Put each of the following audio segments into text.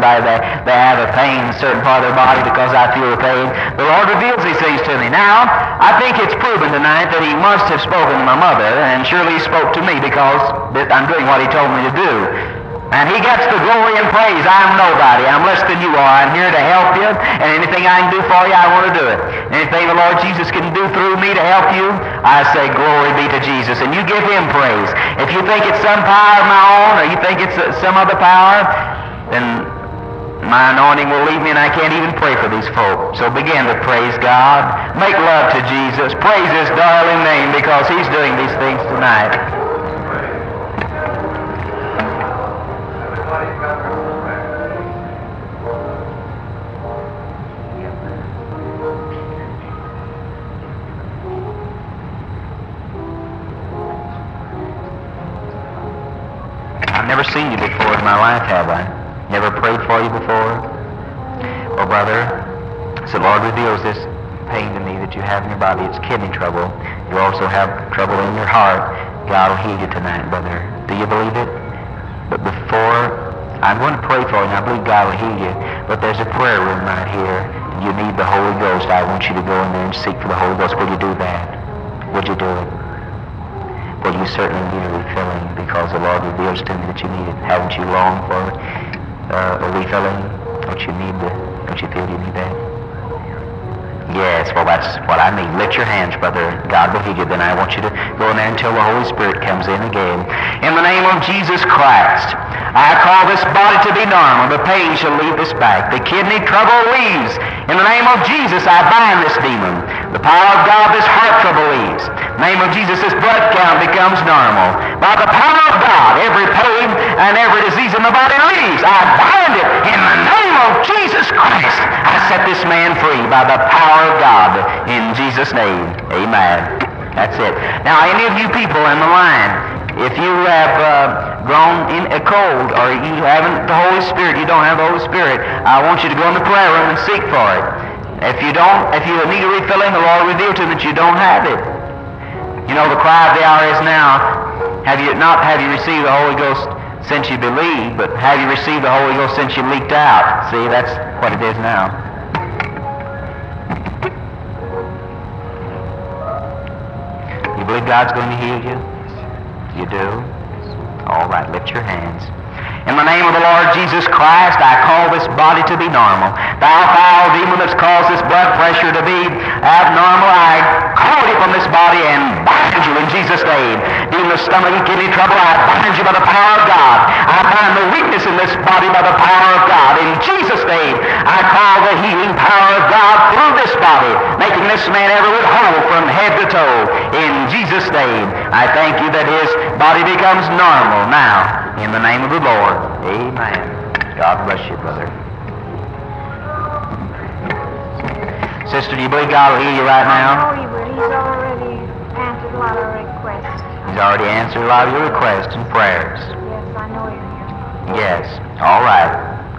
anybody that they have a pain in a certain part of their body because I feel the pain. The Lord reveals these things to me. Now, I think it's proven tonight that He must have spoken to my mother, and surely He spoke to me because I'm doing what He told me to do. And He gets the glory and praise. I'm nobody. I'm less than you are. I'm here to help you, and anything I can do for you, I want to do it. Anything the Lord Jesus can do through me to help you, I say glory be to Jesus. And you give Him praise. If you think it's some power of my own, or you think it's some other power, then my anointing will leave me and I can't even pray for these folk. So begin to praise God. Make love to Jesus. Praise His darling name because He's doing these things tonight. I've never seen you before in my life, have I? Never prayed for you before? Well, brother, so the Lord reveals this pain to me that you have in your body. It's kidney trouble. You also have trouble in your heart. God will heal you tonight, brother. Do you believe it? But before, I'm going to pray for you, and I believe God will heal you. But there's a prayer room right here, and you need the Holy Ghost. I want you to go in there and seek for the Holy Ghost. Will you do that? Would you do it? Well, you certainly need a refilling because the Lord reveals to me that you need it. Haven't you longed for a refilling? Don't you feel you need that? Yes, well, that's what I mean. Lift your hands, brother. God will heal you. Then I want you to go in there until the Holy Spirit comes in again. In the name of Jesus Christ, I call this body to be normal. The pain shall leave this back. The kidney trouble leaves. In the name of Jesus, I bind this demon. The power of God, this heart trouble leaves. In the name of Jesus, this blood count becomes normal. By the power of God, every pain and every disease in the body leaves. I bind it in the name of Jesus Christ. I set this man free by the power of God in Jesus' name. Amen. That's it. Now, any of you people in the line, if you have grown in a cold or you haven't the Holy Spirit, you don't have the Holy Spirit, I want you to go in the prayer room and seek for it. If you need a refilling, the Lord will reveal to you that you don't have it. You know, the cry of the hour is now, have you received the Holy Ghost since you believe, but have you received the Holy Ghost since you leaked out? See, that's what it is now. You believe God's going to heal you? You do? All right, lift your hands. In the name of the Lord Jesus Christ, I call this body to be normal. Thou foul demon that's caused this blood pressure to be abnormal, I call you from this body and bind you in Jesus' name. Demon of stomach and kidney trouble, I bind you by the power of God. I bind the weakness in this body by the power of God. In Jesus' name, I call the healing power of God through this body, making this man everywhere whole from head to toe. In Jesus' name, I thank you that his body becomes normal now. In the name of the Lord. Amen. God bless you, brother. Sister, do you believe God will heal you right now? I know He will. He's already answered a lot of requests. He's already answered a lot of your requests and prayers. Yes, I know He will. Yes. All right.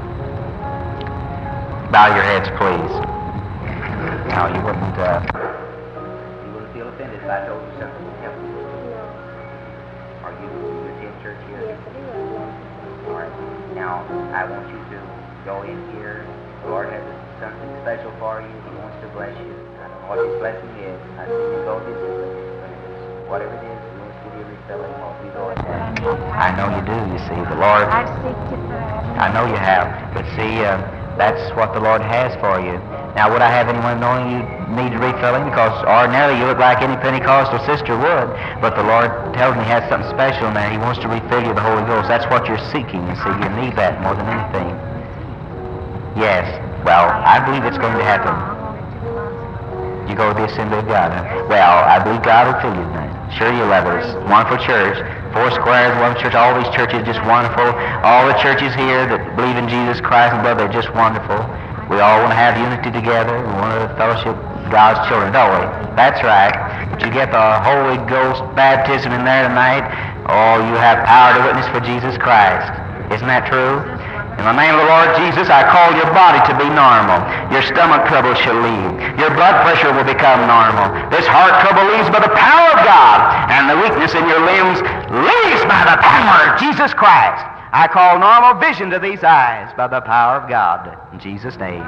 Bow your heads, please. Now, you wouldn't feel offended if I told you something to help you. Are you attend church here? Yes, I do. All right. Now, I want you to go in here. The Lord has something special for you. He wants to bless you. I don't know what His blessing is. I see you go visit, but whatever it is, He wants to give you a refilling. Won't you go ahead? I know you do, you see. The Lord, I've seeked it for that. I know you have. But see, that's what the Lord has for you. Now, would I have anyone knowing you need refilling? Because ordinarily you look like any Pentecostal sister would. But the Lord tells me He has something special in there. He wants to refill you with the Holy Ghost. That's what you're seeking. You see, you need that more than anything. Yes. Well, I believe it's going to happen. You go to the Assembly of God, huh? Well, I believe God will fill you tonight. Sure, you love it. It's a wonderful church. Four Squares, one church. All these churches are just wonderful. All the churches here that believe in Jesus Christ and brother are just wonderful. We all want to have unity together. We want to fellowship God's children, don't we? That's right. But you get the Holy Ghost baptism in there tonight. Oh, you have power to witness for Jesus Christ. Isn't that true? In the name of the Lord Jesus, I call your body to be normal. Your stomach trouble shall leave. Your blood pressure will become normal. This heart trouble leaves by the power of God, and the weakness in your limbs leaves by the power of Jesus Christ. I call normal vision to these eyes by the power of God. In Jesus' name.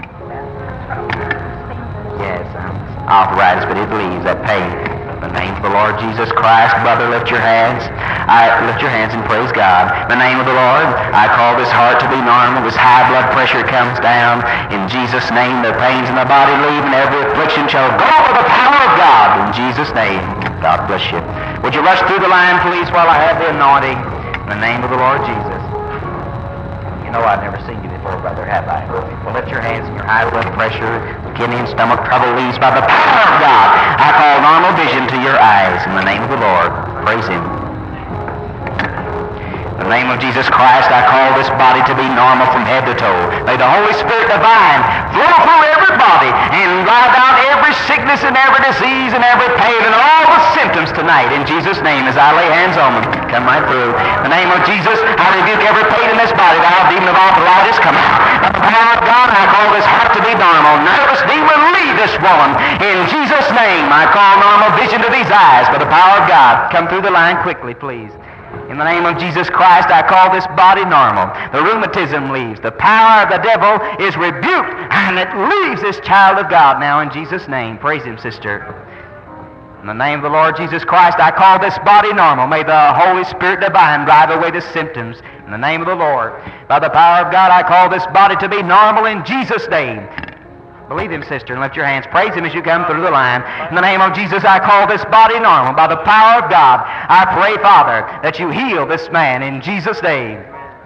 Yes, arthritis, but it leaves that pain. In the name of the Lord Jesus Christ, brother, lift your hands. Lift your hands and praise God. In the name of the Lord, I call this heart to be normal. This high blood pressure comes down. In Jesus' name, the pains in the body leave, and every affliction shall go by the power of God. In Jesus' name, God bless you. Would you rush through the line, please, while I have the anointing? In the name of the Lord Jesus. You know I've never seen you before, brother, have I? Well, lift your hands and your high blood pressure, kidney and stomach trouble leaves by the power of God. I call normal vision to your eyes in the name of the Lord. Praise Him. In the name of Jesus Christ, I call this body to be normal from head to toe. May the Holy Spirit divine flow through every body and drive out every sickness and every disease and every pain and all the symptoms tonight in Jesus' name as I lay hands on them. Come right through. In the name of Jesus, I rebuke every pain in this body. Thou demon of arthritis, come out. By the power of God, I call this heart to be normal. Nervous demon, leave this woman. In Jesus' name, I call normal vision to these eyes by the power of God. Come through the line quickly, please. In the name of Jesus Christ, I call this body normal. The rheumatism leaves. The power of the devil is rebuked, and it leaves this child of God now in Jesus' name. Praise Him, sister. In the name of the Lord Jesus Christ, I call this body normal. May the Holy Spirit divine drive away the symptoms. In the name of the Lord, by the power of God, I call this body to be normal in Jesus' name. Believe Him, sister, and lift your hands. Praise Him as you come through the line. In the name of Jesus, I call this body normal. By the power of God, I pray, Father, that you heal this man in Jesus' name.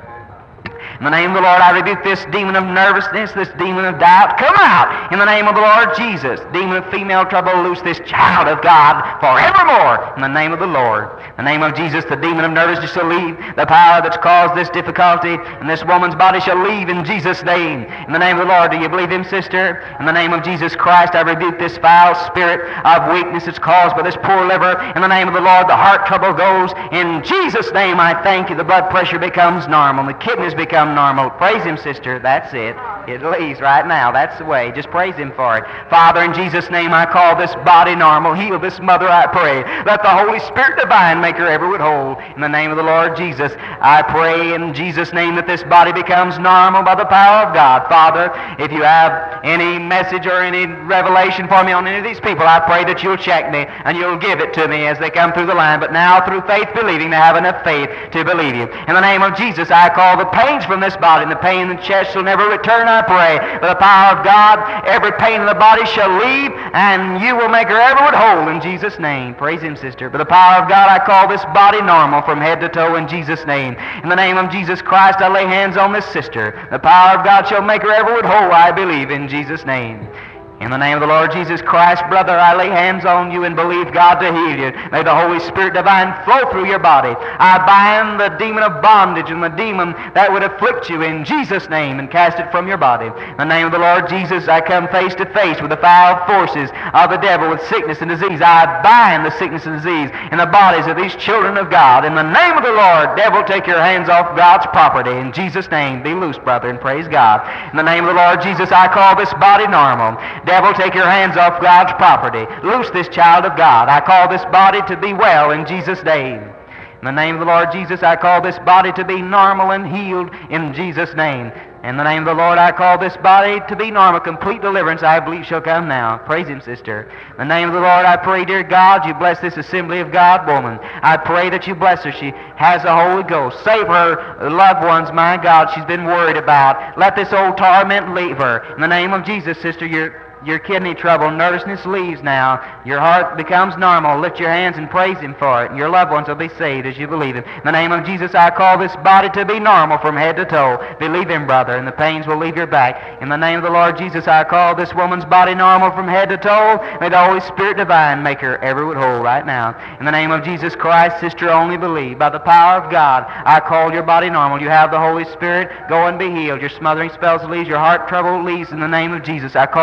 In the name of the Lord, I rebuke this demon of nervousness, this demon of doubt. Come out in the name of the Lord Jesus. Demon of female trouble, loose this child of God forevermore in the name of the Lord. In the name of Jesus, the demon of nervousness shall leave. The power that's caused this difficulty in this woman's body shall leave in Jesus' name. In the name of the Lord, do you believe Him, sister? In the name of Jesus Christ, I rebuke this foul spirit of weakness that's caused by this poor liver. In the name of the Lord, the heart trouble goes. In Jesus' name, I thank you. The blood pressure becomes normal. The kidneys become normal. Praise Him, sister. That's it. It leaves right now. That's the way. Just praise Him for it. Father, in Jesus' name, I call this body normal. Heal this mother, I pray. Let the Holy Spirit divine make her everywhere whole. In the name of the Lord Jesus, I pray in Jesus' name that this body becomes normal by the power of God. Father, if you have any message or any revelation for me on any of these people, I pray that you'll check me and you'll give it to me as they come through the line. But now, through faith believing, they have enough faith to believe you. In the name of Jesus, I call the pains from this body and the pain in the chest shall never return, I pray. By the power of God, every pain in the body shall leave, and you will make her everywhere whole in Jesus' name. Praise Him, sister. By the power of God, I call this body normal from head to toe in Jesus' name. In the name of Jesus Christ, I lay hands on this sister. The power of God shall make her everywhere whole, I believe, in Jesus' name. In the name of the Lord Jesus Christ, brother, I lay hands on you and believe God to heal you. May the Holy Spirit divine flow through your body. I bind the demon of bondage and the demon that would afflict you in Jesus' name and cast it from your body. In the name of the Lord Jesus, I come face to face with the foul forces of the devil with sickness and disease. I bind the sickness and disease in the bodies of these children of God. In the name of the Lord, devil, take your hands off God's property. In Jesus' name, be loose, brother, and praise God. In the name of the Lord Jesus, I call this body normal. Devil, take your hands off God's property. Loose this child of God. I call this body to be well in Jesus' name. In the name of the Lord Jesus, I call this body to be normal and healed in Jesus' name. In the name of the Lord, I call this body to be normal. Complete deliverance, I believe, shall come now. Praise Him, sister. In the name of the Lord, I pray, dear God, you bless this assembly of God woman. I pray that you bless her. She has the Holy Ghost. Save her loved ones, my God, she's been worried about. Let this old torment leave her. In the name of Jesus, sister, your kidney trouble, nervousness leaves now. Your heart becomes normal. Lift your hands and praise Him for it. And your loved ones will be saved as you believe Him. In the name of Jesus, I call this body to be normal from head to toe. Believe Him, brother, and the pains will leave your back. In the name of the Lord Jesus, I call this woman's body normal from head to toe. May the Holy Spirit divine make her everywhere whole right now. In the name of Jesus Christ, sister, only believe. By the power of God, I call your body normal. You have the Holy Spirit. Go and be healed. Your smothering spells leave. Your heart trouble leaves. In the name of Jesus, I call this body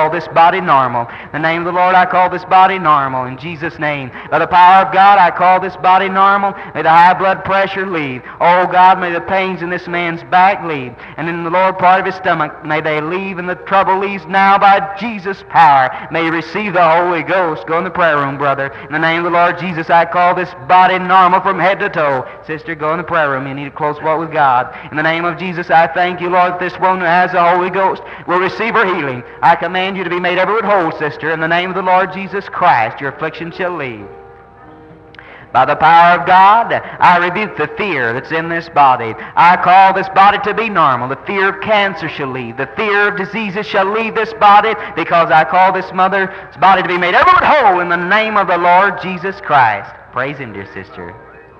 body normal. In the name of the Lord, I call this body normal. In Jesus' name. By the power of God, I call this body normal. May the high blood pressure leave. Oh God, may the pains in this man's back leave. And in the lower part of his stomach, may they leave, and the trouble leaves now by Jesus' power. May you receive the Holy Ghost. Go in the prayer room, brother. In the name of the Lord Jesus, I call this body normal from head to toe. Sister, go in the prayer room. You need a close walk with God. In the name of Jesus, I thank you, Lord, that this woman who has the Holy Ghost will receive her healing. I command you to be made everywhere whole, sister. In the name of the Lord Jesus Christ, your affliction shall leave. By the power of God, I rebuke the fear that's in this body. I call this body to be normal. The fear of cancer shall leave. The fear of diseases shall leave this body, because I call this mother's body to be made everywhere whole in the name of the Lord Jesus Christ. Praise Him, dear sister.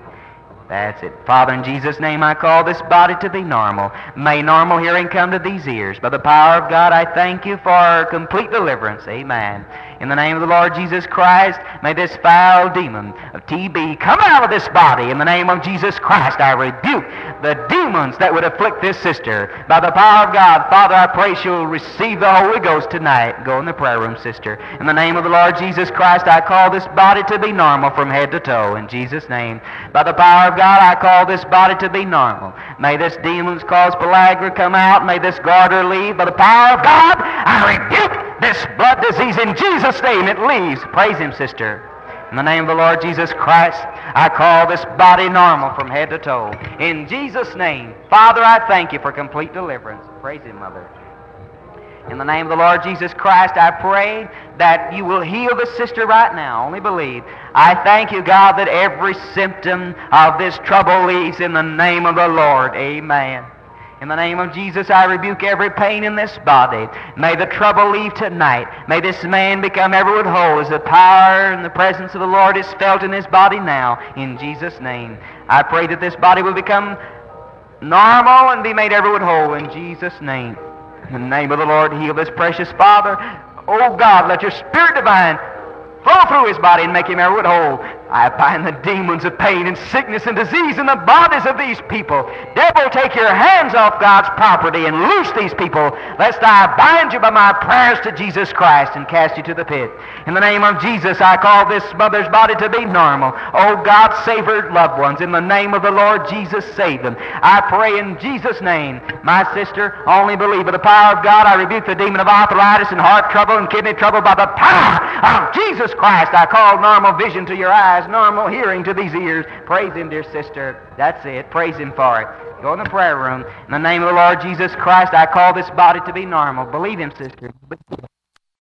That's it. Father, in Jesus' name, I call this body to be normal. May normal hearing come to these ears. By the power of God, I thank you for complete deliverance. Amen. In the name of the Lord Jesus Christ, may this foul demon of TB come out of this body. In the name of Jesus Christ, I rebuke the demons that would afflict this sister. By the power of God, Father, I pray she'll receive the Holy Ghost tonight. Go in the prayer room, sister. In the name of the Lord Jesus Christ, I call this body to be normal from head to toe. In Jesus' name. By the power of God, I call this body to be normal. May this demon's cause pellagra come out. May this garter leave. By the power of God, I rebuke this blood disease in Jesus' name. It leaves. Praise Him, sister. In the name of the Lord Jesus Christ, I call this body normal from head to toe. In Jesus' name, Father, I thank you for complete deliverance. Praise Him, Mother. In the name of the Lord Jesus Christ, I pray that you will heal the sister right now. Only believe. I thank you, God, that every symptom of this trouble leaves in the name of the Lord. Amen. In the name of Jesus, I rebuke every pain in this body. May the trouble leave tonight. May this man become everywhere whole as the power and the presence of the Lord is felt in his body now. In Jesus' name, I pray that this body will become normal and be made everywhere whole. In Jesus' name. In the name of the Lord, heal this precious Father. Oh God, let your Spirit divine flow through his body and make him everywhere whole. I bind the demons of pain and sickness and disease in the bodies of these people. Devil, take your hands off God's property and loose these people, lest I bind you by my prayers to Jesus Christ and cast you to the pit. In the name of Jesus, I call this mother's body to be normal. Oh God, save her loved ones. In the name of the Lord Jesus, save them. I pray in Jesus' name, my sister, only believe. By the power of God, I rebuke the demon of arthritis and heart trouble and kidney trouble. By the power of Jesus Christ, I call normal vision to your eyes, normal hearing to these ears. Praise Him, dear sister. That's it. Praise Him for it. Go in the prayer room. In the name of the Lord Jesus Christ, I call this body to be normal. Believe Him, sister.